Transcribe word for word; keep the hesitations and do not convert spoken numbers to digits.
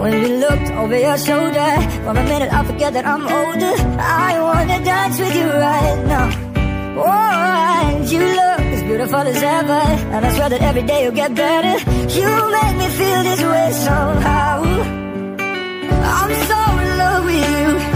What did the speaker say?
when you looked over your shoulder. For a minute I forget that I'm older. I wanna dance with you right now. Oh, and you look as beautiful as ever, and I swear that every day you'll get better. You make me feel this way somehow. I'm so in love with you.